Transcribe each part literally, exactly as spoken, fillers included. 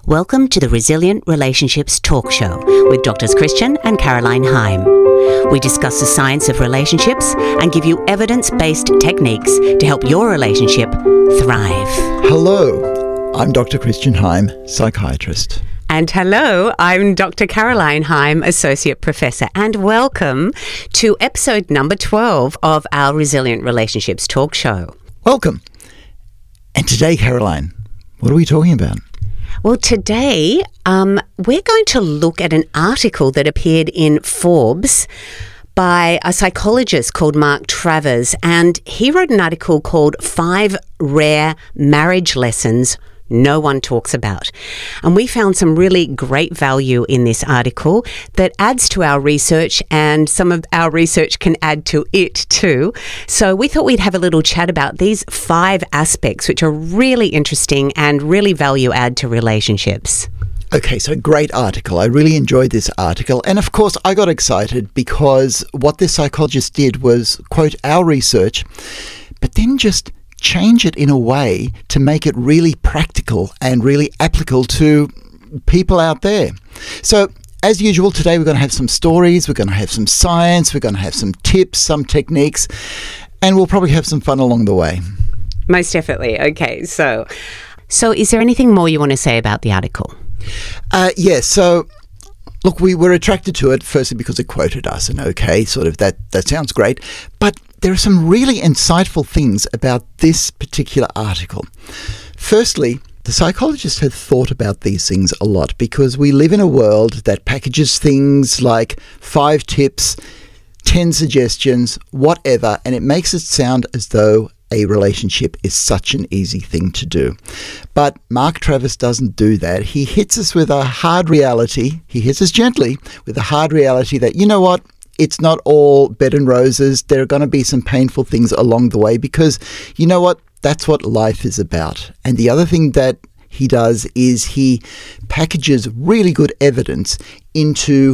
Welcome to the Resilient Relationships Talk Show with Doctors Christian and Caroline Heim. We discuss the science of relationships and give you evidence-based techniques to help your relationship thrive. Hello, I'm Doctor Christian Heim, psychiatrist. And hello, I'm Doctor Caroline Heim, Associate Professor, and welcome to episode number twelve of our Resilient Relationships Talk Show. Welcome. And today, Caroline, what are we talking about? Well, today um, we're going to look at an article that appeared in Forbes by a psychologist called Mark Travers, and he wrote an article called Five Rare Marriage Lessons No One Talks About. And we found some really great value in this article that adds to our research, and some of our research can add to it too. So we thought we'd have a little chat about these five aspects, which are really interesting and really value add to relationships. Okay, so great article. I really enjoyed this article. And of course, I got excited because what this psychologist did was quote our research, but then just change it in a way to make it really practical and really applicable to people out there. So, as usual, today we're going to have some stories, we're going to have some science, we're going to have some tips, some techniques, and we'll probably have some fun along the way. Most definitely. Okay, so, so is there anything more you want to say about the article? Uh, yes, yeah, so look, we were attracted to it firstly because it quoted us, and okay, sort of that, that sounds great, but there are some really insightful things about this particular article. Firstly, the psychologist had thought about these things a lot because we live in a world that packages things like five tips, ten suggestions, whatever, and it makes it sound as though a relationship is such an easy thing to do. But Mark Travers doesn't do that. He hits us with a hard reality. He hits us gently with a hard reality that, you know what, it's not all bed and roses. There are going to be some painful things along the way because, you know what, that's what life is about. And the other thing that he does is he packages really good evidence into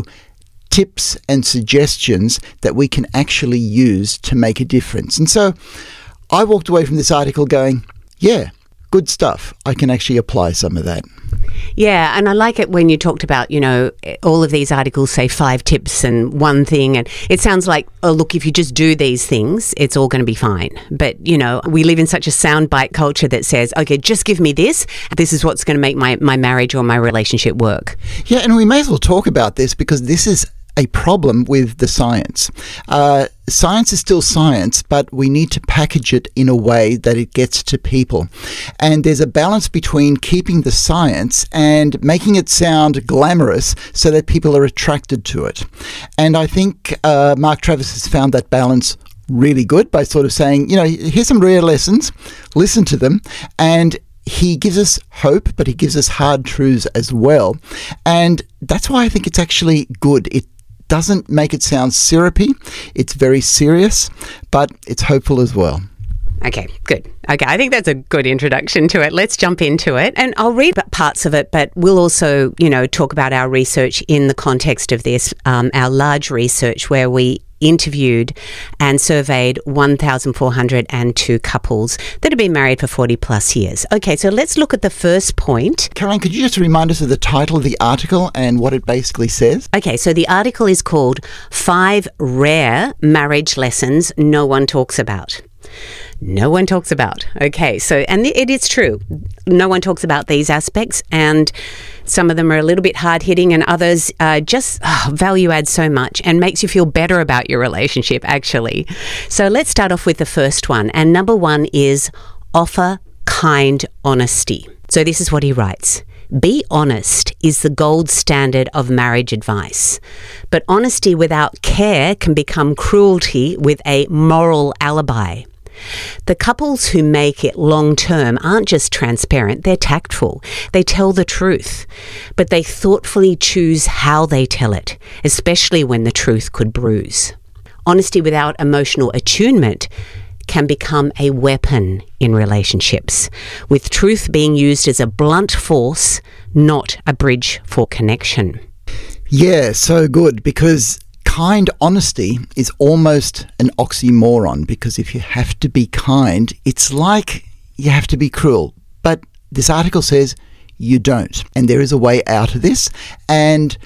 tips and suggestions that we can actually use to make a difference. And so I walked away from this article going, yeah, good stuff. I can actually apply some of that. Yeah, and I like it when you talked about, you know, all of these articles say five tips and one thing, and it sounds like, oh, look, if you just do these things, it's all going to be fine. But, you know, we live in such a soundbite culture that says, okay, just give me this. This is what's going to make my, my marriage or my relationship work. Yeah, and we may as well talk about this because this is a problem with the science. Uh, science is still science, but we need to package it in a way that it gets to people. And there's a balance between keeping the science and making it sound glamorous so that people are attracted to it. And I think uh, Mark Travers has found that balance really good by sort of saying, you know, here's some real lessons, listen to them, and he gives us hope, but he gives us hard truths as well. And that's why I think it's actually good. It doesn't make it sound syrupy. It's very serious, but it's hopeful as well. Okay, good. Okay, I think that's a good introduction to it. Let's jump into it. And I'll read parts of it, but we'll also, you know, talk about our research in the context of this, um, our large research where we interviewed and surveyed one thousand four hundred two couples that have been married for forty plus years. Okay, so let's look at the first point. Caroline, could you just remind us of the title of the article and what it basically says? Okay, so the article is called Five Rare Marriage Lessons No One Talks About. No one talks about. Okay, so, and it is true. No one talks about these aspects, and some of them are a little bit hard-hitting, and others uh, just oh, value add so much and makes you feel better about your relationship, actually. So let's start off with the first one. And number one is offer kind honesty. So this is what he writes. Be honest is the gold standard of marriage advice. But honesty without care can become cruelty with a moral alibi. The couples who make it long-term aren't just transparent, they're tactful. They tell the truth, but they thoughtfully choose how they tell it, especially when the truth could bruise. Honesty without emotional attunement can become a weapon in relationships, with truth being used as a blunt force, not a bridge for connection. Yeah, so good, because kind honesty is almost an oxymoron, because if you have to be kind, it's like you have to be cruel. But this article says you don't. And there is a way out of this. And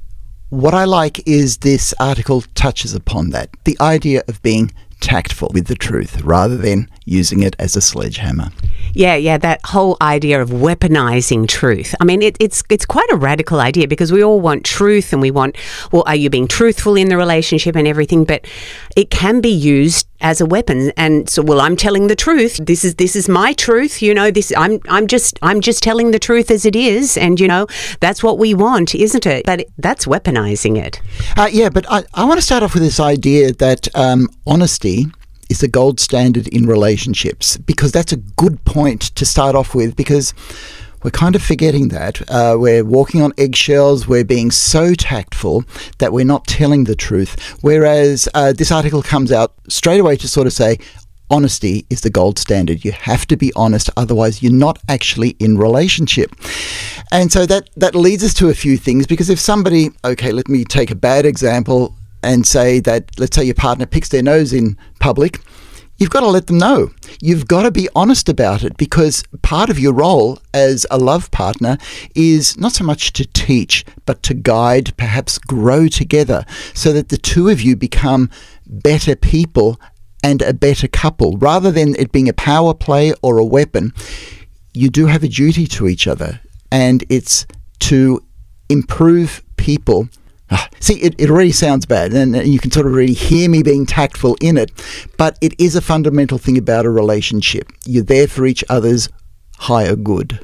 what I like is this article touches upon that. The idea of being tactful with the truth rather than using it as a sledgehammer. Yeah, yeah, that whole idea of weaponizing truth. I mean, it, it's it's quite a radical idea because we all want truth and we want, well, are you being truthful in the relationship and everything? But it can be used as a weapon. And so, well, I'm telling the truth. This is this is my truth. You know, this I'm I'm just I'm just telling the truth as it is, and you know that's what we want, isn't it? But that's weaponizing it. Uh, yeah, but I, I want to start off with this idea that um, honesty is the gold standard in relationships, because that's a good point to start off with, because we're kind of forgetting that. Uh, we're walking on eggshells. We're being so tactful that we're not telling the truth. Whereas uh, this article comes out straight away to sort of say, honesty is the gold standard. You have to be honest, otherwise you're not actually in relationship. And so that, that leads us to a few things, because if somebody, okay, let me take a bad example and say that, let's say your partner picks their nose in public, you've got to let them know. You've got to be honest about it, because part of your role as a love partner is not so much to teach, but to guide, perhaps grow together, so that the two of you become better people and a better couple. Rather than it being a power play or a weapon, you do have a duty to each other, and it's to improve people. See, it, it already sounds bad, and you can sort of really hear me being tactful in it, but it is a fundamental thing about a relationship. You're there for each other's higher good.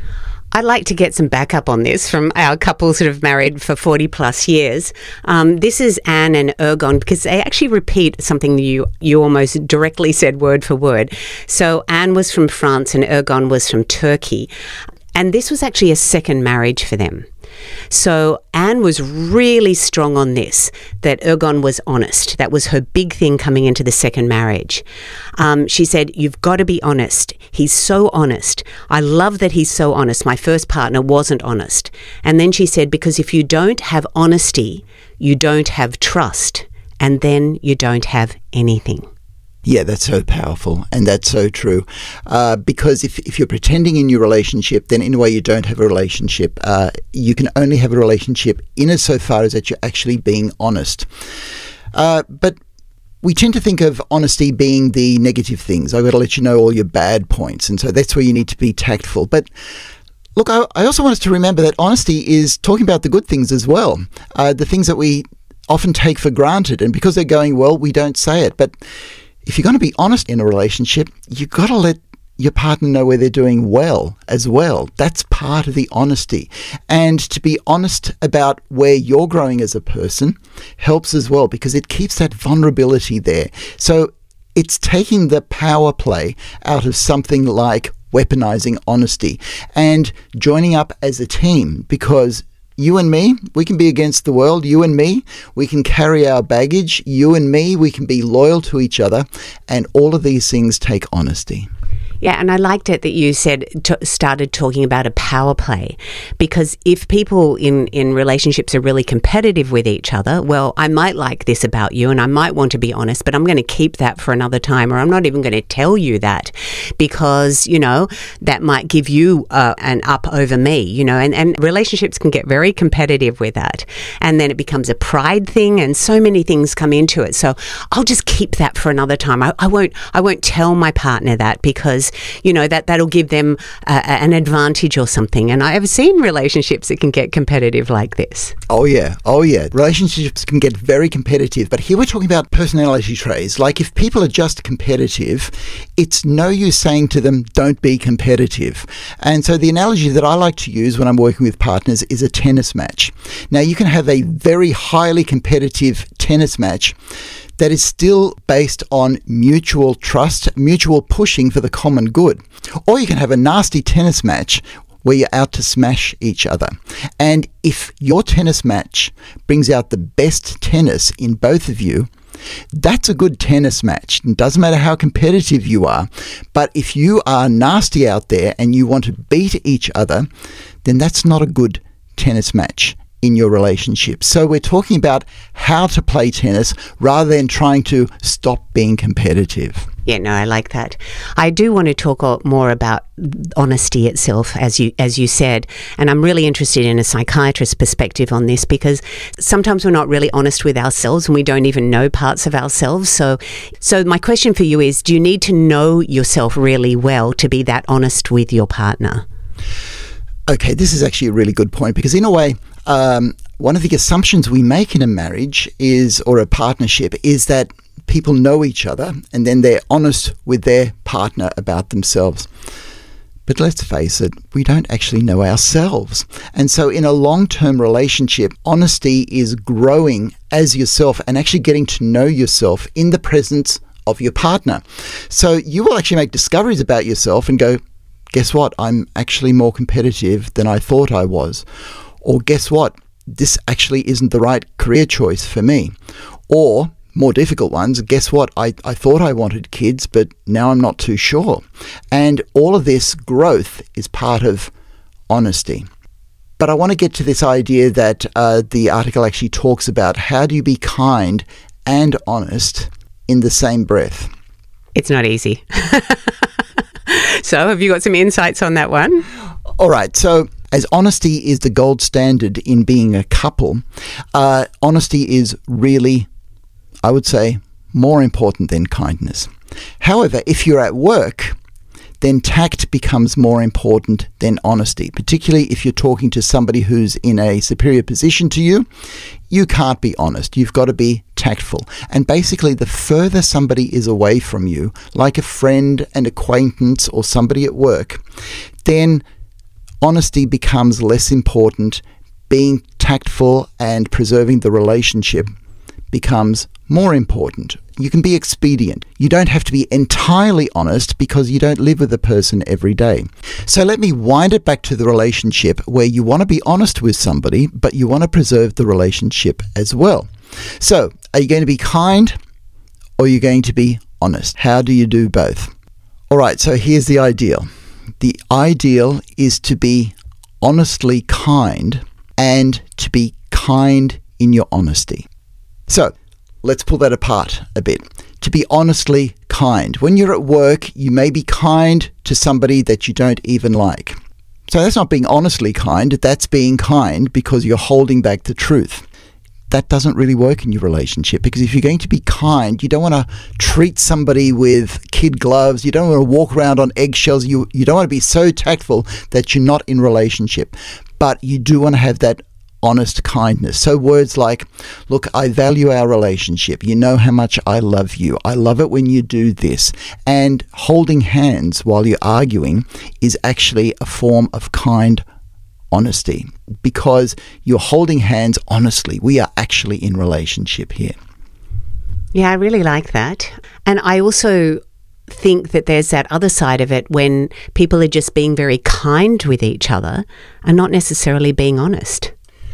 I'd like to get some backup on this from our couples that have married for forty plus years. Um, this is Anne and Ergon, because they actually repeat something you, you almost directly said word for word. So Anne was from France and Ergon was from Turkey. And this was actually a second marriage for them. So Anne was really strong on this, that Ergon was honest. That was her big thing coming into the second marriage. Um, she said, you've got to be honest. He's so honest. I love that he's so honest. My first partner wasn't honest. And then she said, because if you don't have honesty, you don't have trust. And then you don't have anything. Yeah, that's so powerful, and that's so true. Uh, because if, if you're pretending in your relationship, then in a way you don't have a relationship. Uh, you can only have a relationship in as so far as that you're actually being honest. Uh, but we tend to think of honesty being the negative things. I've got to let you know all your bad points, and so that's where you need to be tactful. But look, I, I also want us to remember that honesty is talking about the good things as well, uh, the things that we often take for granted, and because they're going well, we don't say it. But if you're going to be honest in a relationship, you've got to let your partner know where they're doing well as well. That's part of the honesty. And to be honest about where you're growing as a person helps as well, because it keeps that vulnerability there. So it's taking the power play out of something like weaponizing honesty and joining up as a team, because you and me, we can be against the world. You and me, we can carry our baggage. You and me, we can be loyal to each other. And all of these things take honesty. Yeah, and I liked it that you said t- started talking about a power play, because if people in, in relationships are really competitive with each other, well, I might like this about you and I might want to be honest, but I'm going to keep that for another time, or I'm not even going to tell you that, because, you know, that might give you uh, an up over me, you know, and, and relationships can get very competitive with that. And then it becomes a pride thing, and so many things come into it. So I'll just keep that for another time. I, I won't I won't tell my partner that, because you know, that, that'll give them uh, an advantage or something. And I've seen relationships that can get competitive like this. Oh, yeah. Oh, yeah. Relationships can get very competitive. But here we're talking about personality traits. Like, if people are just competitive, it's no use saying to them, don't be competitive. And so the analogy that I like to use when I'm working with partners is a tennis match. Now, you can have a very highly competitive tennis match that is still based on mutual trust, mutual pushing for the common good. Or you can have a nasty tennis match where you're out to smash each other. And if your tennis match brings out the best tennis in both of you, that's a good tennis match. It doesn't matter how competitive you are, but if you are nasty out there and you want to beat each other, then that's not a good tennis match. in your relationship. So we're talking about how to play tennis rather than trying to stop being competitive. Yeah, no, I like that. I do want to talk more about honesty itself, as you as you said, and I'm really interested in a psychiatrist's perspective on this, because sometimes we're not really honest with ourselves and we don't even know parts of ourselves. So, so my question for you is, do you need to know yourself really well to be that honest with your partner? Okay, this is actually a really good point, because in a way, um, one of the assumptions we make in a marriage is, or a partnership, is that people know each other and then they're honest with their partner about themselves. But let's face it, we don't actually know ourselves. And so in a long-term relationship, honesty is growing as yourself and actually getting to know yourself in the presence of your partner. So you will actually make discoveries about yourself and go, guess what? I'm actually more competitive than I thought I was. Or guess what? This actually isn't the right career choice for me. Or more difficult ones, guess what? I, I thought I wanted kids, but now I'm not too sure. And all of this growth is part of honesty. But I want to get to this idea that uh, the article actually talks about, how do you be kind and honest in the same breath? It's not easy. So have you got some insights on that one? All right. So as honesty is the gold standard in being a couple, uh, honesty is really, I would say, more important than kindness. However, if you're at work, then tact becomes more important than honesty, particularly if you're talking to somebody who's in a superior position to you. You can't be honest. You've got to be tactful. And basically, the further somebody is away from you, like a friend, an acquaintance, or somebody at work, then honesty becomes less important. Being tactful and preserving the relationship becomes more important. You can be expedient. You don't have to be entirely honest because you don't live with a person every day. So let me wind it back to the relationship where you want to be honest with somebody, but you want to preserve the relationship as well. So are you going to be kind or are you going to be honest? How do you do both? All right, so here's the ideal. The ideal is to be honestly kind and to be kind in your honesty. So let's pull that apart a bit. To be honestly kind. When you're at work, you may be kind to somebody that you don't even like. So that's not being honestly kind. That's being kind because you're holding back the truth. That doesn't really work in your relationship, because if you're going to be kind, you don't want to treat somebody with kid gloves. You don't want to walk around on eggshells. You, you don't want to be so tactful that you're not in relationship. But you do want to have that honest kindness. So words like, look, I value our relationship. You know how much I love you. I love it when you do this. And holding hands while you're arguing is actually a form of kind honesty, because you're holding hands honestly. We are actually in relationship here. Yeah, I really like that. And I also think that there's that other side of it when people are just being very kind with each other and not necessarily being honest.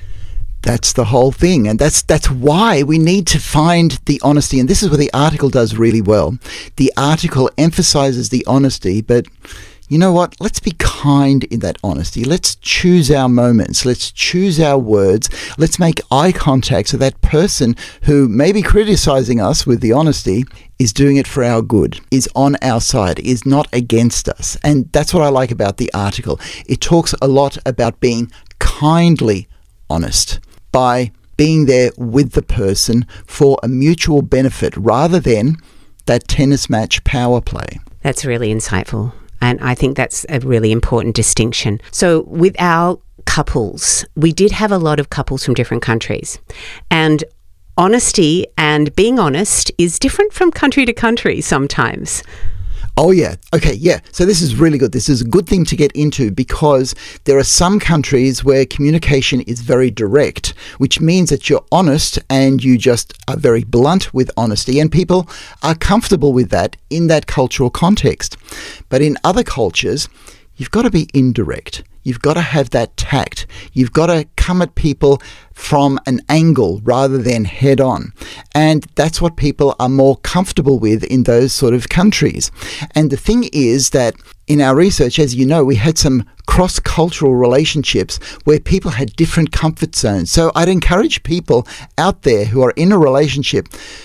That's the whole thing. And that's that's why we need to find the honesty. And this is what the article does really well. The article emphasizes the honesty, but you know what? Let's be kind in that honesty. Let's choose our moments. Let's choose our words. Let's make eye contact so that person who may be criticizing us with the honesty is doing it for our good, is on our side, is not against us. And that's what I like about the article. It talks a lot about being kindly honest by being there with the person for a mutual benefit rather than that tennis match power play. That's really insightful. And I think that's a really important distinction. So with our couples, we did have a lot of couples from different countries. And honesty and being honest is different from country to country sometimes. Oh, yeah. Okay, yeah. So this is really good. This is a good thing to get into, because there are some countries where communication is very direct, which means that you're honest and you just are very blunt with honesty, and people are comfortable with that in that cultural context. But in other cultures, you've got to be indirect. You've got to have that tact. You've got to come at people from an angle rather than head on. And that's what people are more comfortable with in those sort of countries. And the thing is that in our research, as you know, we had some cross-cultural relationships where people had different comfort zones. So I'd encourage people out there who are in a relationship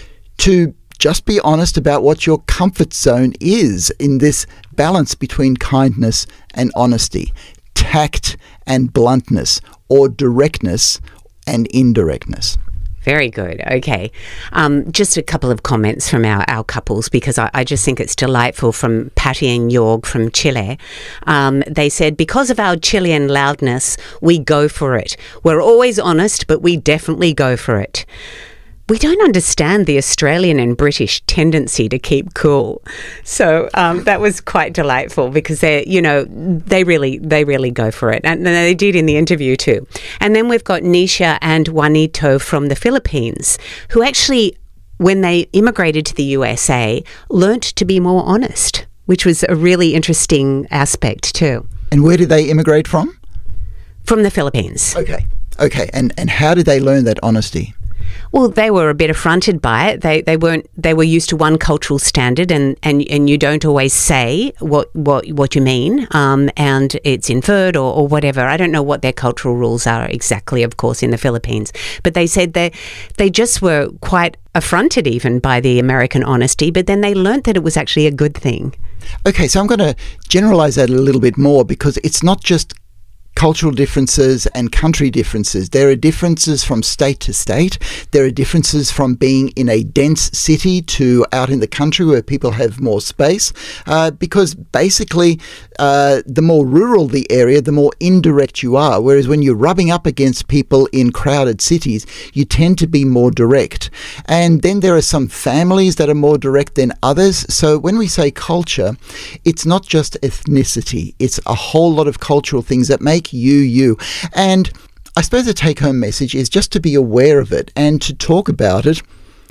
to just be honest about what your comfort zone is in this balance between kindness and honesty, tact and bluntness, or directness and indirectness. Very good. Okay. Um, just a couple of comments from our, our couples, because I, I just think it's delightful, from Patty and Jorg from Chile. Um, they said, because of our Chilean loudness, we go for it. We're always honest, but we definitely go for it. We don't understand the Australian and British tendency to keep cool. So um, that was quite delightful, because they, you know, they really, they really go for it. And they did in the interview too. And then we've got Nisha and Juanito from the Philippines, who actually, when they immigrated to the U S A, learnt to be more honest, which was a really interesting aspect too. And where did they immigrate from? From the Philippines. Okay. Okay. And, and how did they learn that honesty? Well, they were a bit affronted by it. They they weren't they were used to one cultural standard, and, and, and you don't always say what what, what you mean, um, and it's inferred or, or whatever. I don't know what their cultural rules are exactly, of course, in the Philippines. But they said they they just were quite affronted even by the American honesty, but then they learnt that it was actually a good thing. Okay, so I'm going to generalize that a little bit more, because it's not just cultural differences and country differences. There are differences from state to state. There are differences from being in a dense city to out in the country where people have more space, uh, because basically uh, the more rural the area, the more indirect you are, whereas when you're rubbing up against people in crowded cities, you tend to be more direct. And then there are some families that are more direct than others. So when we say culture, it's not just ethnicity. It's a whole lot of cultural things that make you you. And I suppose the take-home message is just to be aware of it and to talk about it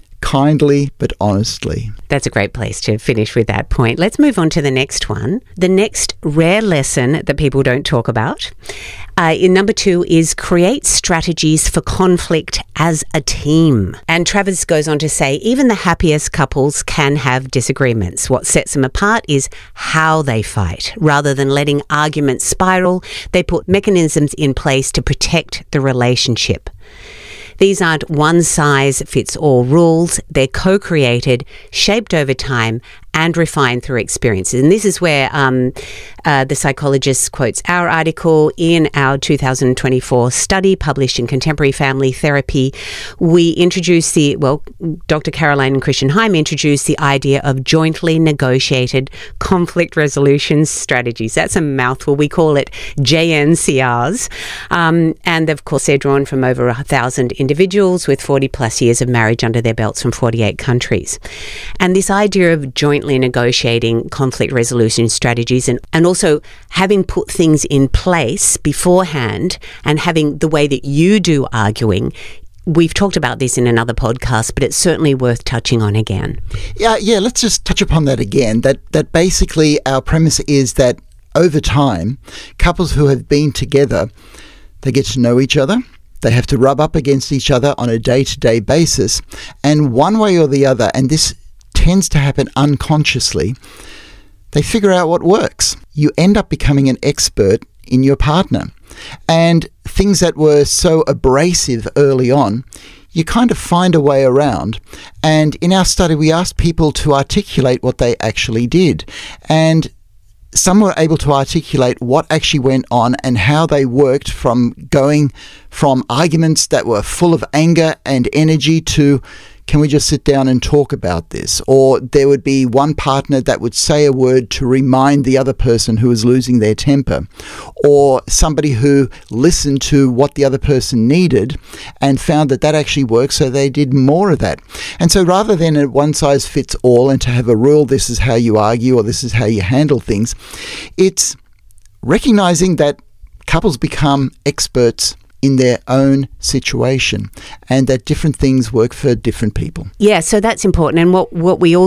kindly but honestly. That's a great place to finish with that point. Let's move on to the next one. The next rare lesson that people don't talk about. Uh, in number two is create strategies for conflict as a team. And Travis goes on to say, even the happiest couples can have disagreements. What sets them apart is how they fight. Rather than letting arguments spiral, they put mechanisms in place to protect the relationship. These aren't one-size-fits-all rules. They're co-created, shaped over time, and refined through experiences. And this is where um, uh, the psychologist quotes our article in our two thousand twenty-four study published in Contemporary Family Therapy. We introduced the, well, Doctor Caroline and Christian Heim introduced the idea of jointly negotiated conflict resolution strategies. That's a mouthful. We call it J N C Rs. Um, and of course, they're drawn from over a thousand individuals with forty plus years of marriage under their belts from forty-eight countries. And this idea of jointly negotiating conflict resolution strategies, and, and also having put things in place beforehand and having the way that you do arguing. We've talked about this in another podcast, but it's certainly worth touching on again. Yeah, yeah. Let's just touch upon that again. That that basically our premise is that over time, couples who have been together, they get to know each other. They have to rub up against each other on a day-to-day basis, and one way or the other, and this tends to happen unconsciously, they figure out what works. You end up becoming an expert in your partner. And things that were so abrasive early on, you kind of find a way around. And in our study, we asked people to articulate what they actually did. And some were able to articulate what actually went on and how they worked from going from arguments that were full of anger and energy to, can we just sit down and talk about this? Or there would be one partner that would say a word to remind the other person who was losing their temper. Or somebody who listened to what the other person needed and found that that actually worked, so they did more of that. And so rather than a one-size-fits-all and to have a rule, this is how you argue or this is how you handle things, it's recognizing that couples become experts in their own situation and that different things work for different people. Yeah, so that's important. And what, what we also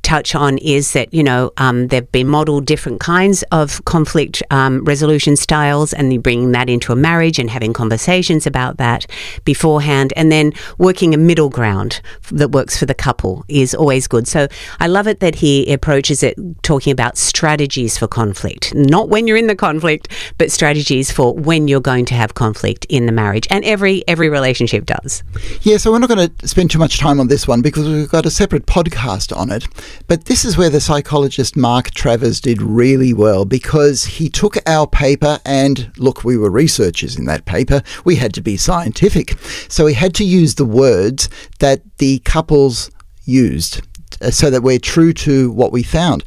touch on is that, you know, um, they've been modeled different kinds of conflict um, resolution styles, and you're bringing that into a marriage and having conversations about that beforehand, and then working a middle ground that works for the couple is always good. So I love it that he approaches it talking about strategies for conflict, not when you're in the conflict, but strategies for when you're going to have conflict in the marriage. And every every relationship does. Yeah, so we're not going to spend too much time on this one because we've got a separate podcast on it. But this is where the psychologist Mark Travers did really well, because he took our paper and, look, we were researchers in that paper. We had to be scientific. So he had to use the words that the couples used so that we're true to what we found.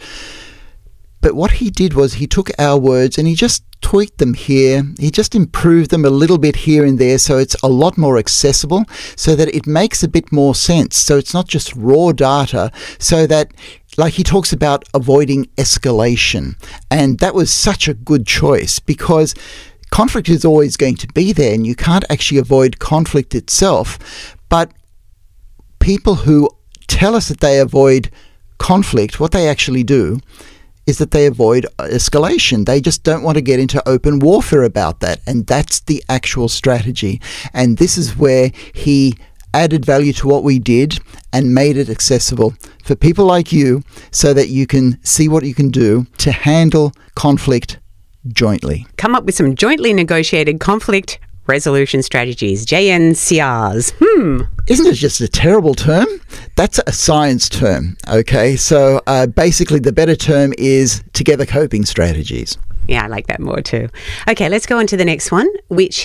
But what he did was he took our words and he just tweaked them here. He just improved them a little bit here and there, so it's a lot more accessible, so that it makes a bit more sense. So it's not just raw data, so that, like, he talks about avoiding escalation. And that was such a good choice, because conflict is always going to be there and you can't actually avoid conflict itself. But people who tell us that they avoid conflict, what they actually do is that they avoid escalation. They just don't want to get into open warfare about that. And that's the actual strategy. And this is where he added value to what we did and made it accessible for people like you, so that you can see what you can do to handle conflict jointly. Come up with some jointly negotiated conflict resolution strategies, J N C Rs. Hmm. Isn't it just a terrible term? That's a science term, okay? So uh, basically the better term is together coping strategies. Yeah, I like that more too. Okay, let's go on to the next one, which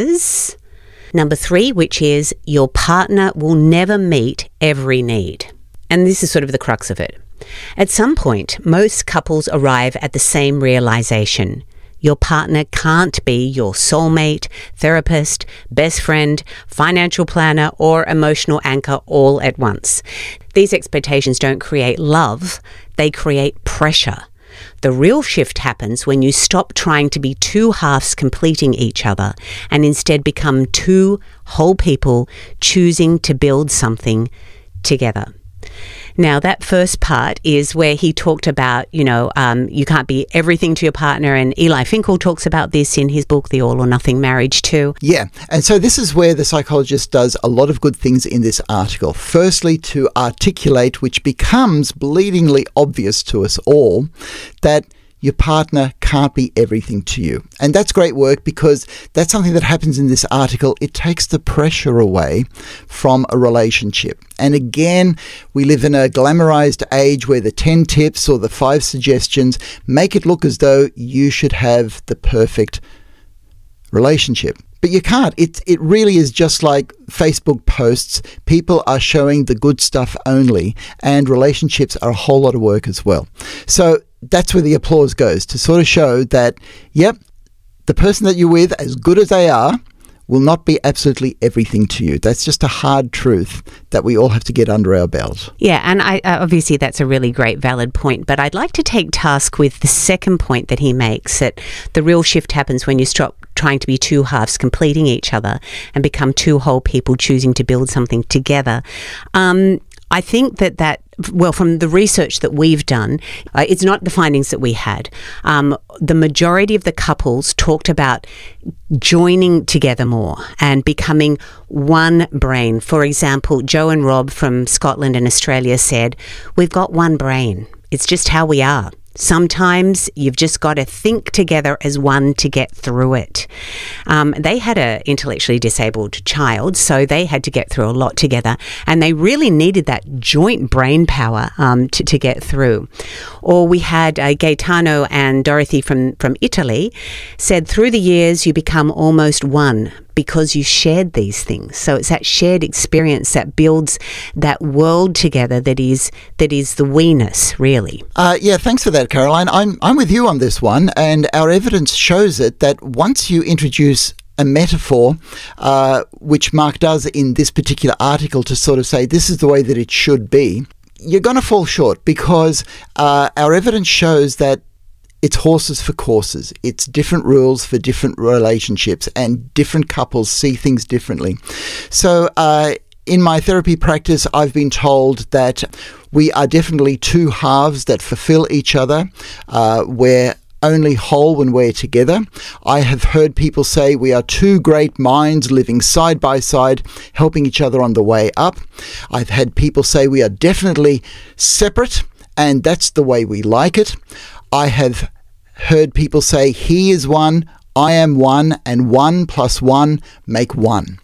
is number three, which is your partner will never meet every need. And this is sort of the crux of it. At some point, most couples arrive at the same realization. Your partner can't be your soulmate, therapist, best friend, financial planner, or emotional anchor all at once. These expectations don't create love, they create pressure. The real shift happens when you stop trying to be two halves completing each other and instead become two whole people choosing to build something together. Now, that first part is where he talked about, you know, um, you can't be everything to your partner. And Eli Finkel talks about this in his book, The All or Nothing Marriage too. Yeah. And so this is where the psychologist does a lot of good things in this article. Firstly, to articulate, which becomes bleedingly obvious to us all, that your partner can't be everything to you. And that's great work, because that's something that happens in this article. It takes the pressure away from a relationship. And again, we live in a glamorized age where the ten tips or the five suggestions make it look as though you should have the perfect relationship. But you can't. It it really is just like Facebook posts. People are showing the good stuff only, and relationships are a whole lot of work as well. So that's where the applause goes, to sort of show that, yep, the person that you're with, as good as they are, will not be absolutely everything to you. That's just a hard truth that we all have to get under our belt. Yeah, and I, uh, obviously that's a really great, valid point. But I'd like to take task with the second point that he makes, that the real shift happens when you stop trying to be two halves completing each other and become two whole people choosing to build something together. Um, I think that that, well, from the research that we've done, uh, it's not the findings that we had. Um, the majority of the couples talked about joining together more and becoming one brain. For example, Joe and Rob from Scotland and Australia said, we've got one brain. It's just how we are. Sometimes you've just got to think together as one to get through it. Um, they had an intellectually disabled child, so they had to get through a lot together, and they really needed that joint brain power um, to, to get through. Or we had uh, Gaetano and Dorothy from, from Italy said, through the years you become almost one, because you shared these things. So it's that shared experience that builds that world together that is that is the we-ness, really. Uh, yeah, thanks for that, Caroline. I'm I'm with you on this one, and our evidence shows it that once you introduce a metaphor, uh, which Mark does in this particular article to sort of say this is the way that it should be, you're going to fall short, because uh, our evidence shows that it's horses for courses. It's different rules for different relationships, and different couples see things differently. So uh, in my therapy practice, I've been told that We are definitely two halves that fulfill each other. Uh, we're only whole when we're together. I have heard people say we are two great minds living side by side, helping each other on the way up. I've had people say we are definitely separate, and that's the way we like it. I have heard people say he is one, I am one, and one plus one make one.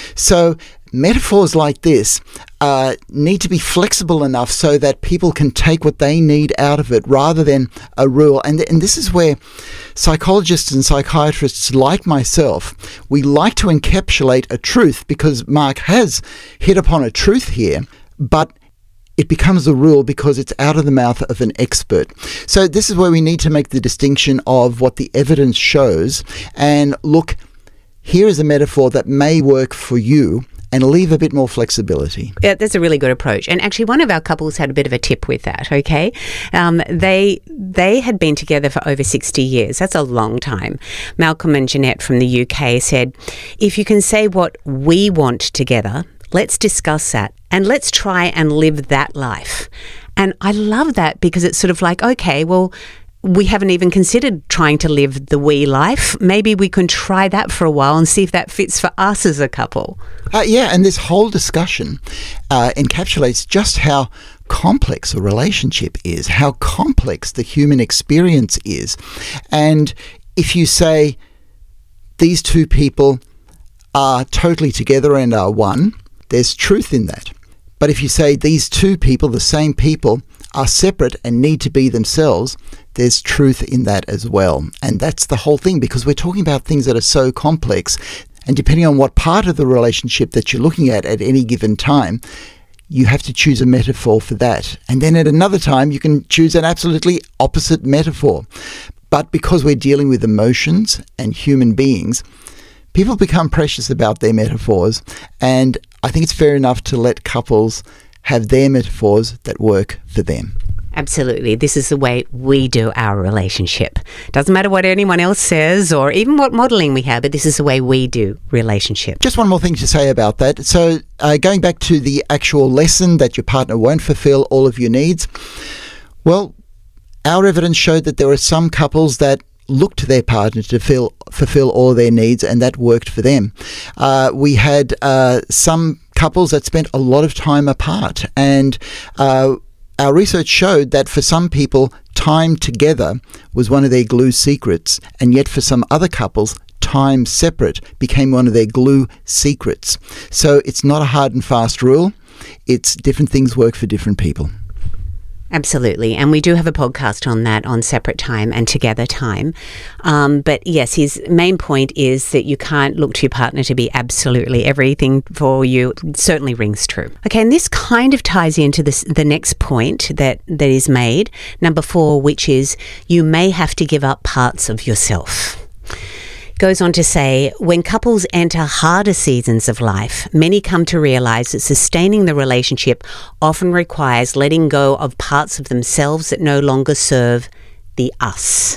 So metaphors like this uh, need to be flexible enough so that people can take what they need out of it rather than a rule. And, and this is where psychologists and psychiatrists like myself, we like to encapsulate a truth, because Mark has hit upon a truth here, but it becomes a rule because it's out of the mouth of an expert. So this is where we need to make the distinction of what the evidence shows and look, here is a metaphor that may work for you, and leave a bit more flexibility. Yeah, that's a really good approach. And actually, one of our couples had a bit of a tip with that, okay? Um, they they had been together for over sixty years. That's a long time. Malcolm and Jeanette from the U K said, if you can say what we want together, let's discuss that and let's try and live that life. And I love that because it's sort of like, okay, well, we haven't even considered trying to live the we life. Maybe we can try that for a while and see if that fits for us as a couple. Uh, yeah, and this whole discussion uh, encapsulates just how complex a relationship is, how complex the human experience is. And if you say these two people are totally together and are one, there's truth in that. But if you say these two people, the same people, are separate and need to be themselves, there's truth in that as well. And that's the whole thing, because we're talking about things that are so complex. And depending on what part of the relationship that you're looking at at any given time, you have to choose a metaphor for that. And then at another time, you can choose an absolutely opposite metaphor. But because we're dealing with emotions and human beings, people become precious about their metaphors. And I think it's fair enough to let couples have their metaphors that work for them. Absolutely. This is the way we do our relationship. Doesn't matter what anyone else says or even what modelling we have, but this is the way we do relationship. Just one more thing to say about that. So uh, going back to the actual lesson that your partner won't fulfill all of your needs, well, our evidence showed that there are some couples that looked to their partner to fill, fulfill all of their needs, and that worked for them. Uh, we had uh, some couples that spent a lot of time apart, and uh, our research showed that for some people, time together was one of their glue secrets, and yet for some other couples, time separate became one of their glue secrets. So it's not a hard and fast rule. It's different things work for different people. Absolutely. And we do have a podcast on that, on separate time and together time. Um, but yes, his main point is that you can't look to your partner to be absolutely everything for you. It certainly rings true. Okay, and this kind of ties into this, the next point that, that is made, number four, which is you may have to give up parts of yourself. Goes on to say, when couples enter harder seasons of life, many come to realise that sustaining the relationship often requires letting go of parts of themselves that no longer serve the us.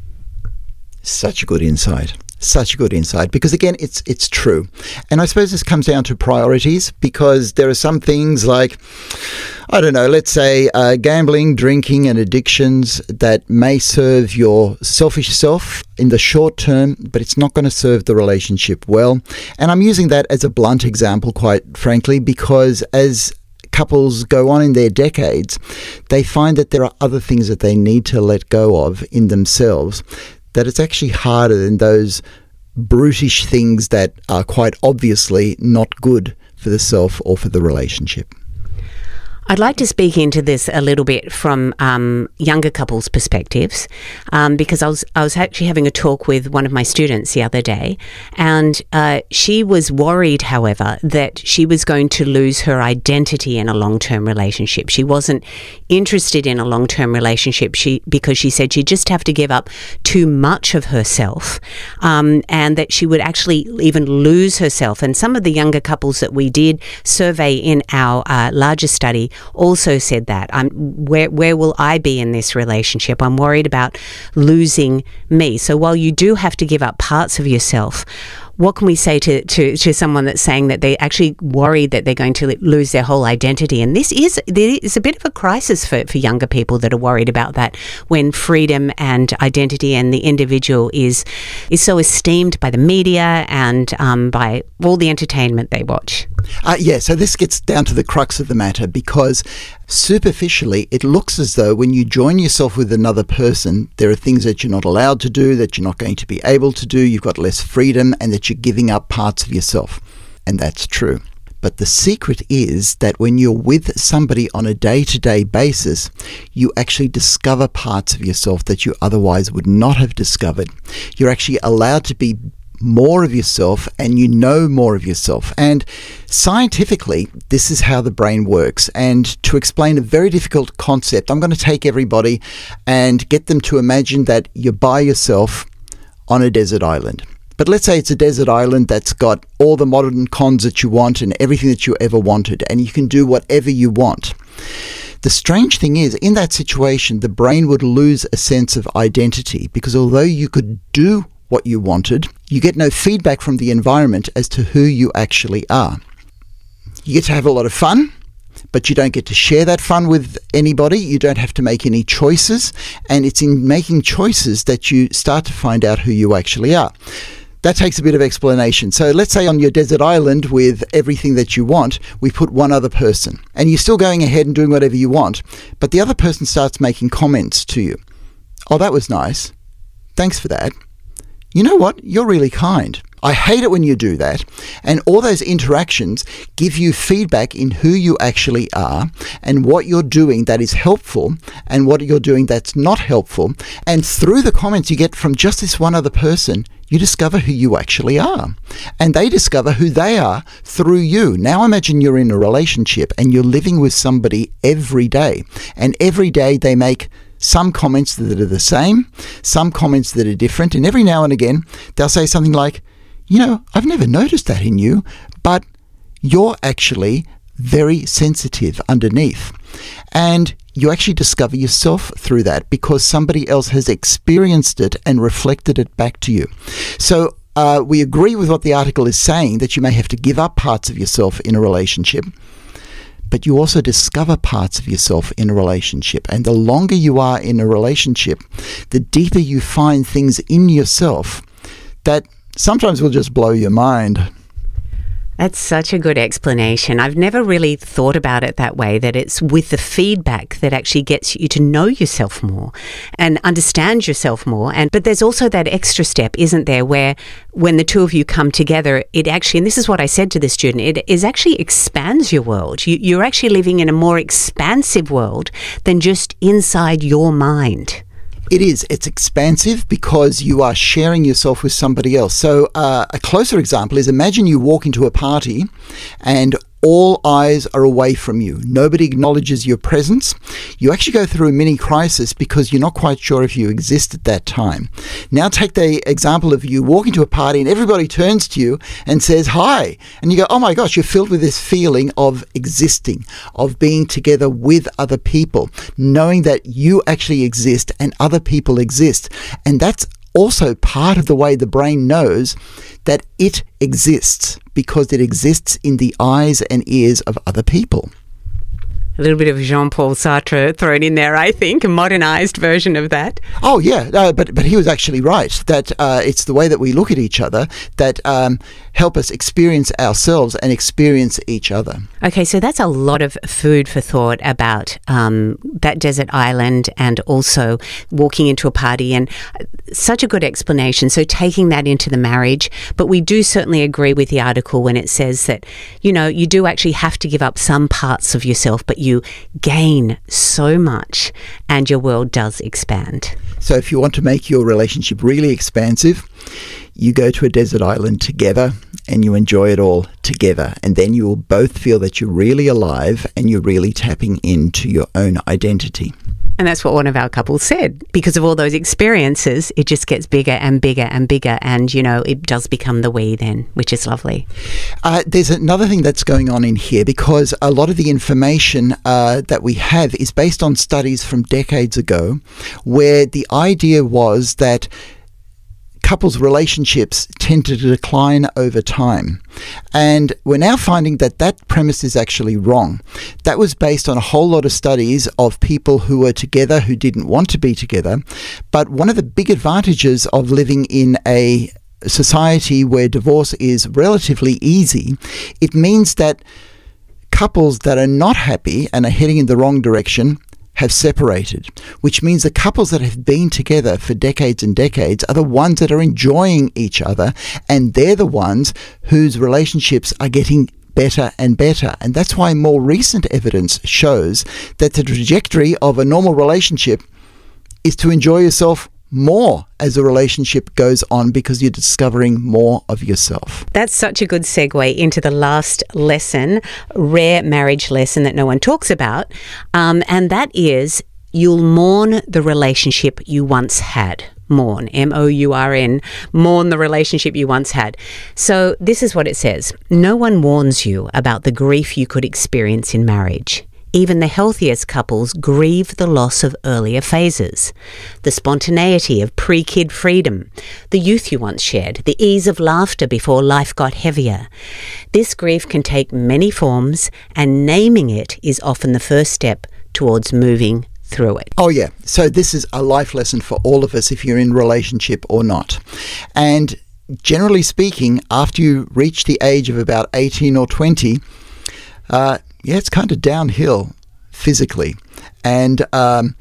Such a good insight. Such a good insight, because again, it's it's true. And I suppose this comes down to priorities, because there are some things like, I don't know, let's say uh, gambling, drinking and addictions that may serve your selfish self in the short term, but it's not going to serve the relationship well. And I'm using that as a blunt example, quite frankly, because as couples go on in their decades, they find that there are other things that they need to let go of in themselves, that it's actually harder than those brutish things that are quite obviously not good for the self or for the relationship. I'd like to speak into this a little bit from um, younger couples' perspectives, um, because I was I was actually having a talk with one of my students the other day, and uh, she was worried, however, that she was going to lose her identity in a long-term relationship. She wasn't interested in a long-term relationship she because she said she'd just have to give up too much of herself, um, and that she would actually even lose herself. And some of the younger couples that we did survey in our uh, larger study also said that. I'm where where will I be in this relationship? I'm worried about losing me. So while you do have to give up parts of yourself, what can we say to, to, to someone that's saying that they're actually worried that they're going to lose their whole identity? And this is, there is a bit of a crisis for, for younger people that are worried about that, when freedom and identity and the individual is is so esteemed by the media and um, by all the entertainment they watch. Uh, yeah, so this gets down to the crux of the matter, because superficially it looks as though when you join yourself with another person, there are things that you're not allowed to do, that you're not going to be able to do, you've got less freedom, and that you're giving up parts of yourself. And that's true. But the secret is that when you're with somebody on a day-to-day basis, you actually discover parts of yourself that you otherwise would not have discovered. You're actually allowed to be more of yourself, and you know more of yourself. And scientifically, this is how the brain works. And to explain a very difficult concept, I'm going to take everybody and get them to imagine that you're by yourself on a desert island. But let's say it's a desert island that's got all the modern cons that you want and everything that you ever wanted, and you can do whatever you want. The strange thing is, in that situation, the brain would lose a sense of identity, because although you could do what you wanted, you get no feedback from the environment as to who you actually are. You get to have a lot of fun, but you don't get to share that fun with anybody. You don't have to make any choices, and it's in making choices that you start to find out who you actually are. That takes a bit of explanation. So let's say on your desert island with everything that you want, we put one other person, and you're still going ahead and doing whatever you want, but the other person starts making comments to you. Oh, that was nice. Thanks for that. You know what? You're really kind. I hate it when you do that. And all those interactions give you feedback in who you actually are and what you're doing that is helpful and what you're doing that's not helpful. And through the comments you get from just this one other person, you discover who you actually are. And they discover who they are through you. Now imagine you're in a relationship and you're living with somebody every day. And every day they make some comments that are the same, some comments that are different, and every now and again they'll say something like, you know, I've never noticed that in you, but you're actually very sensitive underneath. And you actually discover yourself through that because somebody else has experienced it and reflected it back to you. So uh, we agree with what the article is saying, that you may have to give up parts of yourself in a relationship, but you also discover parts of yourself in a relationship. And the longer you are in a relationship, the deeper you find things in yourself that sometimes will just blow your mind. That's such a good explanation. I've never really thought about it that way, that it's with the feedback that actually gets you to know yourself more and understand yourself more. And but there's also that extra step, isn't there, where when the two of you come together, it actually, and this is what I said to the student, it is actually expands your world. You, you're actually living in a more expansive world than just inside your mind. It is. It's expansive because you are sharing yourself with somebody else. So uh, a closer example is, imagine you walk into a party and all eyes are away from you. Nobody acknowledges your presence. You actually go through a mini crisis because you're not quite sure if you exist at that time. Now take the example of you walking to a party and everybody turns to you and says hi. And you go, oh my gosh, you're filled with this feeling of existing, of being together with other people, knowing that you actually exist and other people exist. And that's also part of the way the brain knows that it exists, because it exists in the eyes and ears of other people. A little bit of Jean-Paul Sartre thrown in there, I think, a modernized version of that. Oh, yeah, uh, but but he was actually right, that uh, it's the way that we look at each other that um, help us experience ourselves and experience each other. Okay, so that's a lot of food for thought about um, that desert island and also walking into a party, and such a good explanation. So taking that into the marriage, but we do certainly agree with the article when it says that, you know, you do actually have to give up some parts of yourself, but you You gain so much and your world does expand. So if you want to make your relationship really expansive, you go to a desert island together and you enjoy it all together. And then you will both feel that you're really alive and you're really tapping into your own identity. And that's what one of our couples said. Because of all those experiences, it just gets bigger and bigger and bigger. And, you know, it does become the we then, which is lovely. Uh, there's another thing that's going on in here, because a lot of the information uh, that we have is based on studies from decades ago, where the idea was that couples' relationships tend to decline over time. And we're now finding that that premise is actually wrong. That was based on a whole lot of studies of people who were together who didn't want to be together. But one of the big advantages of living in a society where divorce is relatively easy, it means that couples that are not happy and are heading in the wrong direction have separated, which means the couples that have been together for decades and decades are the ones that are enjoying each other, and they're the ones whose relationships are getting better and better. And that's why more recent evidence shows that the trajectory of a normal relationship is to enjoy yourself more as a relationship goes on, because you're discovering more of yourself. That's such a good segue into the last lesson, rare marriage lesson that no one talks about, um, and that is you'll mourn the relationship you once had. Mourn, M O U R N, mourn the relationship you once had. So this is what it says. No one warns you about the grief you could experience in marriage. Even the healthiest couples grieve the loss of earlier phases, the spontaneity of pre-kid freedom, the youth you once shared, the ease of laughter before life got heavier. This grief can take many forms, and naming it is often the first step towards moving through it. Oh yeah, so this is a life lesson for all of us if you're in a relationship or not. And generally speaking, after you reach the age of about eighteen or twenty, uh, yeah, it's kind of downhill physically. And um,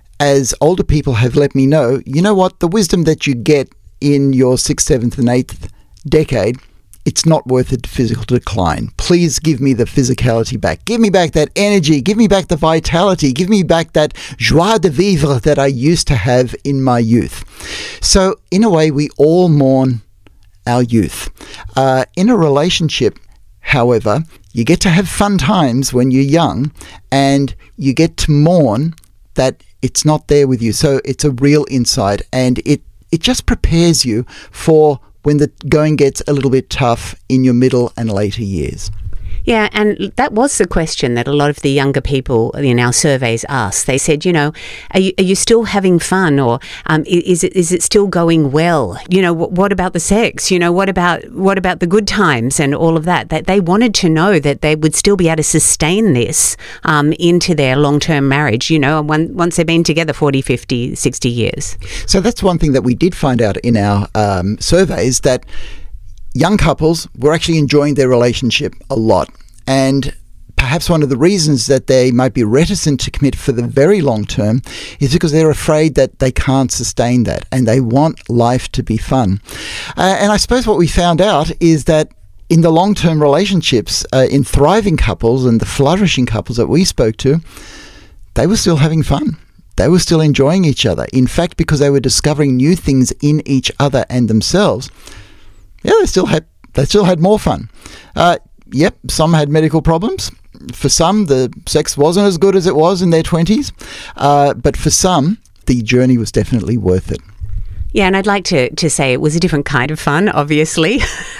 as older people have let me know, you know what? The wisdom that you get in your sixth, seventh and eighth decade, it's not worth the physical decline. Please give me the physicality back. Give me back that energy. Give me back the vitality. Give me back that joie de vivre that I used to have in my youth. So in a way, we all mourn our youth. Uh, in a relationship, however, you get to have fun times when you're young, and you get to mourn that it's not there with you. So it's a real insight, and it, it just prepares you for when the going gets a little bit tough in your middle and later years. Yeah, and that was the question that a lot of the younger people in our surveys asked. They said, you know, are you, are you still having fun, or um, is it is it still going well? You know, w- what about the sex? You know, what about what about the good times and all of that? That they wanted to know that they would still be able to sustain this um, into their long-term marriage, you know, when, once they've been together forty, fifty, sixty years. So that's one thing that we did find out in our um, surveys, that young couples were actually enjoying their relationship a lot. And perhaps one of the reasons that they might be reticent to commit for the very long term is because they're afraid that they can't sustain that, and they want life to be fun. Uh, and I suppose what we found out is that in the long-term relationships, uh, in thriving couples and the flourishing couples that we spoke to, they were still having fun. They were still enjoying each other. In fact, because they were discovering new things in each other and themselves, yeah, they still had they still had more fun. Uh, yep, some had medical problems. For some, the sex wasn't as good as it was in their twenties. Uh, but for some, the journey was definitely worth it. Yeah, and I'd like to, to say it was a different kind of fun, obviously,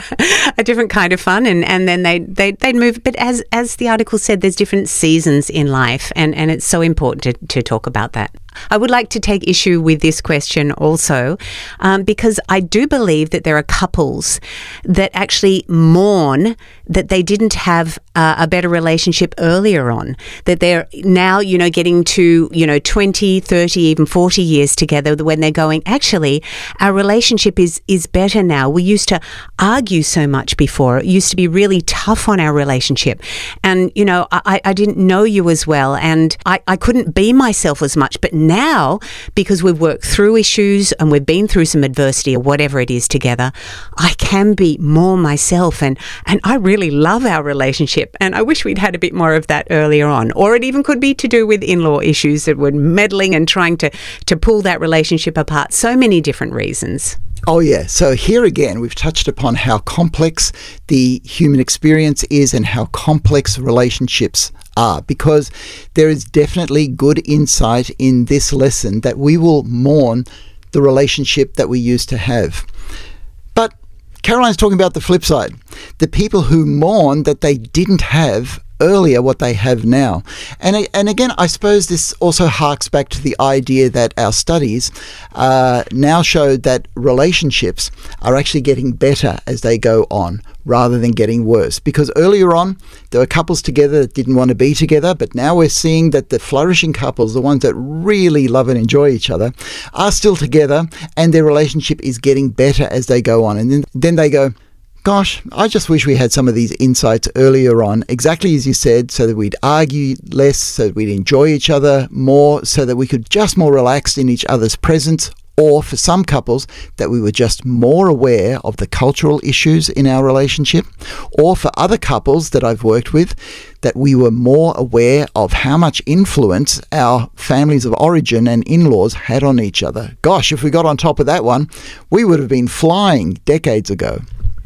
a different kind of fun, and, and then they they they'd move. But as as the article said, there's different seasons in life, and, and it's so important to, to talk about that. I would like to take issue with this question also, um, because I do believe that there are couples that actually mourn that they didn't have uh, a better relationship earlier on, that they're now, you know, getting to, you know, twenty, thirty, even forty years together, when they're going, actually, our relationship is, is better now. We used to argue so much before. It used to be really tough on our relationship. And, you know, I, I didn't know you as well, and I, I couldn't be myself as much. But now, because we've worked through issues and we've been through some adversity or whatever it is together, I can be more myself, and, and I really love our relationship, and I wish we'd had a bit more of that earlier on. Or it even could be to do with in-law issues that were meddling and trying to, to pull that relationship apart. So many different reasons. Oh yeah, so here again we've touched upon how complex the human experience is and how complex relationships are, because there is definitely good insight in this lesson that we will mourn the relationship that we used to have. But Caroline's talking about the flip side, the people who mourn that they didn't have earlier what they have now. And and again, I suppose this also harks back to the idea that our studies uh, now show that relationships are actually getting better as they go on rather than getting worse. Because earlier on, there were couples together that didn't want to be together, but now we're seeing that the flourishing couples, the ones that really love and enjoy each other, are still together, and their relationship is getting better as they go on. And then, then they go, gosh, I just wish we had some of these insights earlier on, exactly as you said, so that we'd argue less, so that we'd enjoy each other more, so that we could just more relaxed in each other's presence. Or for some couples, that we were just more aware of the cultural issues in our relationship. Or for other couples that I've worked with, that we were more aware of how much influence our families of origin and in-laws had on each other. Gosh, if we got on top of that one, we would have been flying decades ago.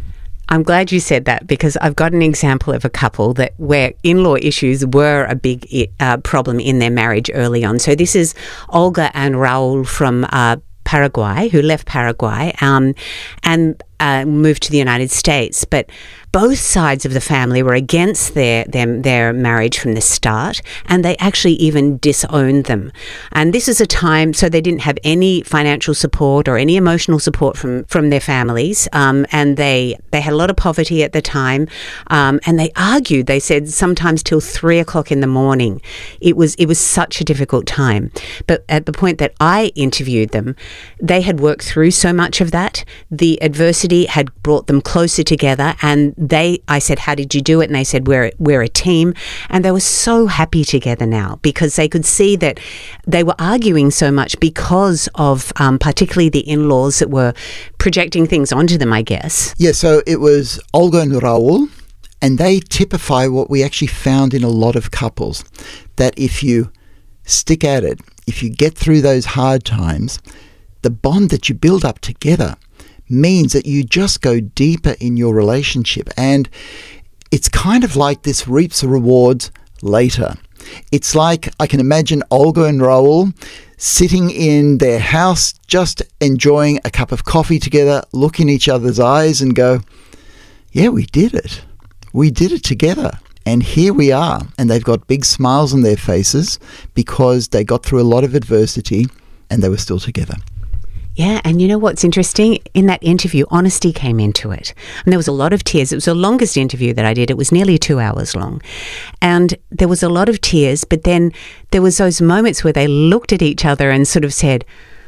I'm glad you said that, because I've got an example of a couple that where in-law issues were a big uh, problem in their marriage early on. So this is Olga and Raul from uh, Paraguay, who left Paraguay um, and uh, moved to the United States. But both sides of the family were against their, their their marriage from the start, and they actually even disowned them. And this is a time, so they didn't have any financial support or any emotional support from, from their families, um, and they they had a lot of poverty at the time, um, and they argued, they said, sometimes till three o'clock in the morning. It was, it was such a difficult time. But at the point that I interviewed them, they had worked through so much of that. The adversity had brought them closer together, and they, I said, how did you do it? And they said, we're, we're a team. And they were so happy together now, because they could see that they were arguing so much because of um, particularly the in-laws that were projecting things onto them, I guess. Yeah, so it was Olga and Raul, and they typify what we actually found in a lot of couples, that if you stick at it, if you get through those hard times, the bond that you build up together means that you just go deeper in your relationship. And it's kind of like this reaps the rewards later. It's like, I can imagine Olga and Raul sitting in their house, just enjoying a cup of coffee together, look in each other's eyes and go, yeah, we did it. We did it together. And here we are. And they've got big smiles on their faces because they got through a lot of adversity and they were still together. Yeah, and you know what's interesting? In that interview, honesty came into it. And there was a lot of tears. It was the longest interview that I did. It was nearly two hours long. And there was a lot of tears, but then there was those moments where they looked at each other and sort of said,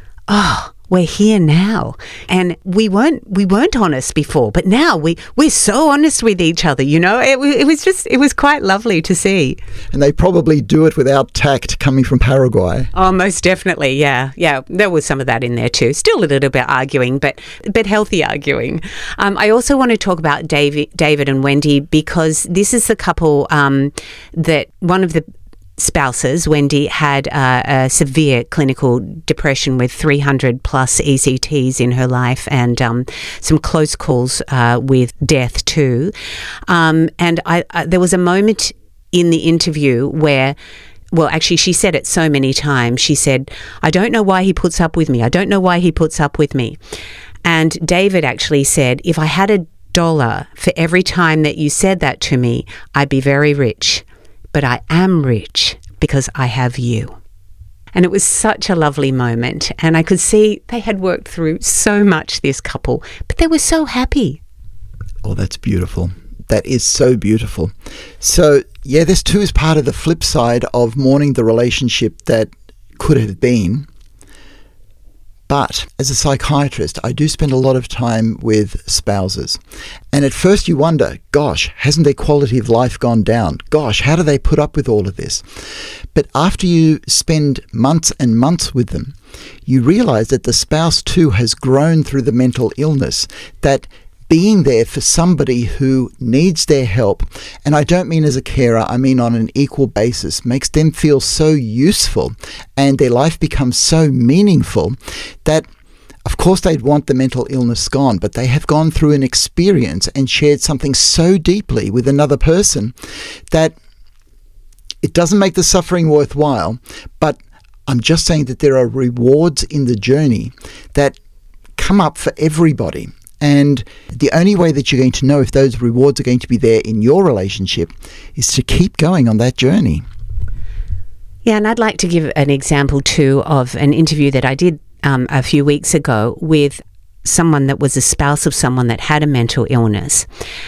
oh, we're here now. And we weren't we weren't honest before, but now we, we're so honest with each other, you know? It, it was just, it was quite lovely to see. And they probably do it without tact coming from Paraguay. Oh, most definitely, yeah. Yeah, there was some of that in there too. Still a little bit arguing, but but healthy arguing. Um, I also want to talk about David, David and Wendy, because this is the couple um, that one of the spouses, Wendy, had uh, a severe clinical depression with three hundred plus E C Ts in her life, and um, some close calls uh, with death too. Um, and I, I, there was a moment in the interview where, well, actually, she said it so many times. She said, I don't know why he puts up with me. I don't know why he puts up with me. And David actually said, if I had a dollar for every time that you said that to me, I'd be very rich. But I am rich because I have you. And it was such a lovely moment. And I could see they had worked through so much, this couple, but they were so happy. Oh, that's beautiful. That is so beautiful. So, yeah, this too is part of the flip side of mourning the relationship that could have been. But as a psychiatrist, I do spend a lot of time with spouses. And at first you wonder, gosh, hasn't their quality of life gone down? Gosh, how do they put up with all of this? But after you spend months and months with them, you realize that the spouse too has grown through the mental illness, that being there for somebody who needs their help, and I don't mean as a carer, I mean on an equal basis, makes them feel so useful and their life becomes so meaningful that, of course, they'd want the mental illness gone, but they have gone through an experience and shared something so deeply with another person that it doesn't make the suffering worthwhile. But I'm just saying that there are rewards in the journey that come up for everybody. And the only way that you're going to know if those rewards are going to be there in your relationship is to keep going on that journey. Yeah, and I'd like to give an example too of an interview that I did um, a few weeks ago with someone that was a spouse of someone that had a mental illness.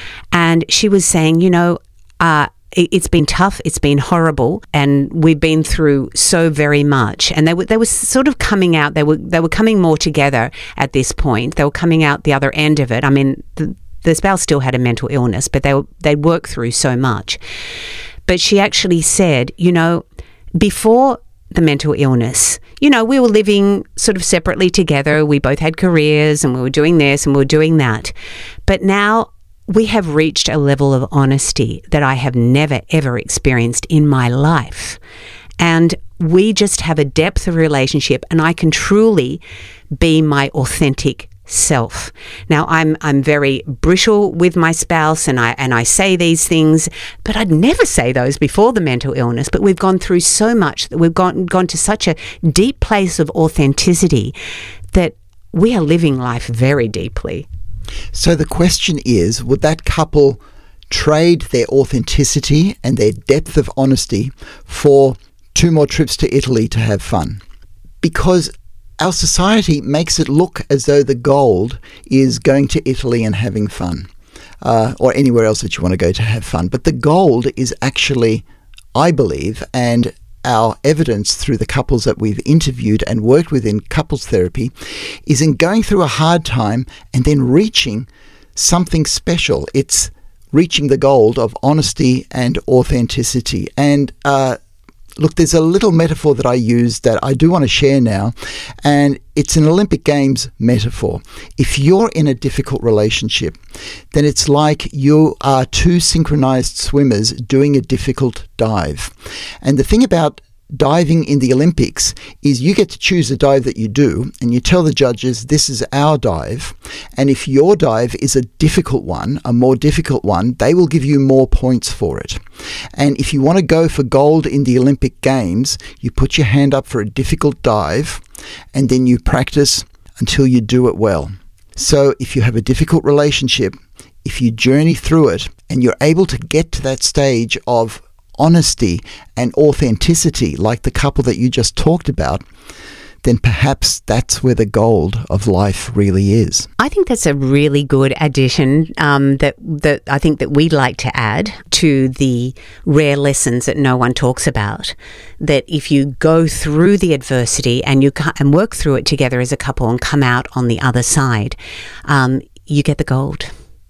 And she was saying, you know, uh, it's been tough, it's been horrible, and we've been through so very much. And they were they were sort of coming out. They were they were coming more together at this point. They were coming out the other end of it. I mean, the, the spouse still had a mental illness, but they they worked through so much. But she actually said, you know, before the mental illness, you know, we were living sort of separately together. We both had careers, and we were doing this and we were doing that. But now we have reached a level of honesty that I have never, ever experienced in my life. And we just have a depth of relationship, and I can truly be my authentic self. Now, I'm I'm very brittle with my spouse, and I and I say these things, but I'd never say those before the mental illness. But we've gone through so much that we've gone gone to such a deep place of authenticity that we are living life very deeply. So the question is, would that couple trade their authenticity and their depth of honesty for two more trips to Italy to have fun? Because our society makes it look as though the gold is going to Italy and having fun, uh, or anywhere else that you want to go to have fun. But the gold is actually, I believe, and our evidence through the couples that we've interviewed and worked with in couples therapy, is in going through a hard time and then reaching something special. It's reaching the gold of honesty and authenticity. And uh, look, there's a little metaphor that I use that I do want to share now, and it's an Olympic Games metaphor. If you're in a difficult relationship, then it's like you are two synchronized swimmers doing a difficult dive. And the thing about diving in the Olympics is you get to choose the dive that you do, and you tell the judges, this is our dive. And if your dive is a difficult one, a more difficult one, they will give you more points for it. And if you want to go for gold in the Olympic Games, you put your hand up for a difficult dive, and then you practice until you do it well. So if you have a difficult relationship, if you journey through it and you're able to get to that stage of honesty and authenticity like the couple that you just talked about, then perhaps that's where the gold of life really is. I think that's a really good addition um, that that I think that we'd like to add to the rare lessons that no one talks about. That if you go through the adversity and you and work through it together as a couple and come out on the other side, um, you get the gold.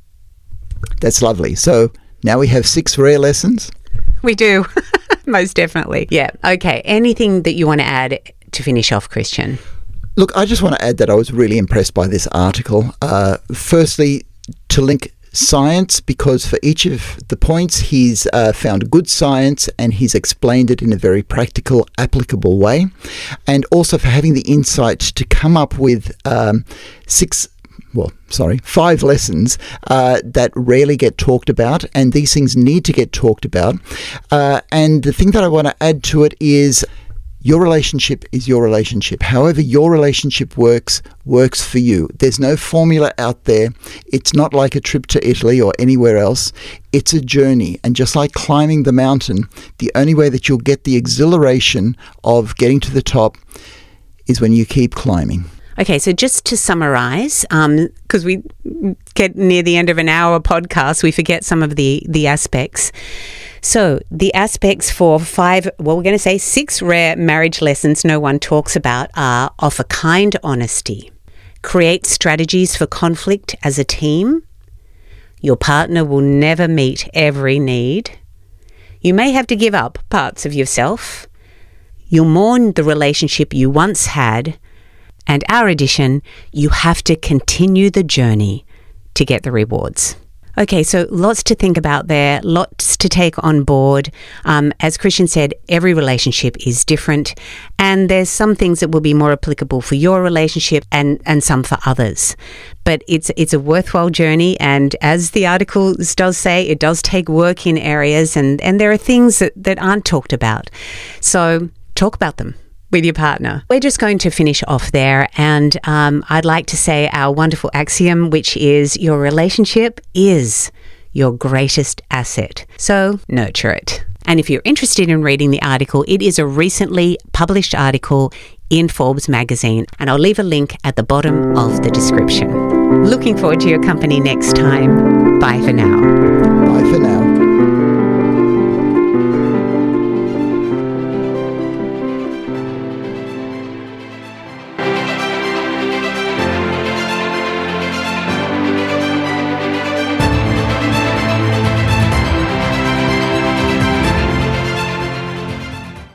That's lovely. So now we have six rare lessons. We do, most definitely. Yeah. Okay. Anything that you want to add to finish off, Christian? Look, I just want to add that I was really impressed by this article. Uh, firstly, to link science, because for each of the points he's uh, found good science and he's explained it in a very practical, applicable way. And also for having the insight to come up with um, six well, sorry, five lessons uh, that rarely get talked about, and these things need to get talked about. Uh, and the thing that I want to add to it is your relationship is your relationship. However your relationship works, works for you. There's no formula out there. It's not like a trip to Italy or anywhere else. It's a journey. And just like climbing the mountain, the only way that you'll get the exhilaration of getting to the top is when you keep climbing. Okay, so just to summarise, because um, we get near the end of an hour podcast, we forget some of the, the aspects. So the aspects for five, well, we're going to say six rare marriage lessons no one talks about are: offer kind honesty, create strategies for conflict as a team, your partner will never meet every need, you may have to give up parts of yourself, you'll mourn the relationship you once had, and our addition, you have to continue the journey to get the rewards. Okay, so lots to think about there, lots to take on board. Um, as Christian said, every relationship is different, and there's some things that will be more applicable for your relationship and, and some for others. But it's it's a worthwhile journey, and as the article does say, it does take work in areas, and, and there are things that, that aren't talked about. So talk about them. with your partner. We're just going to finish off there, and um, I'd like to say our wonderful axiom, which is your relationship is your greatest asset. So nurture it. And if you're interested in reading the article, it is a recently published article in Forbes magazine, and I'll leave a link at the bottom of the description. Looking forward to your company next time. Bye for now. Bye for now.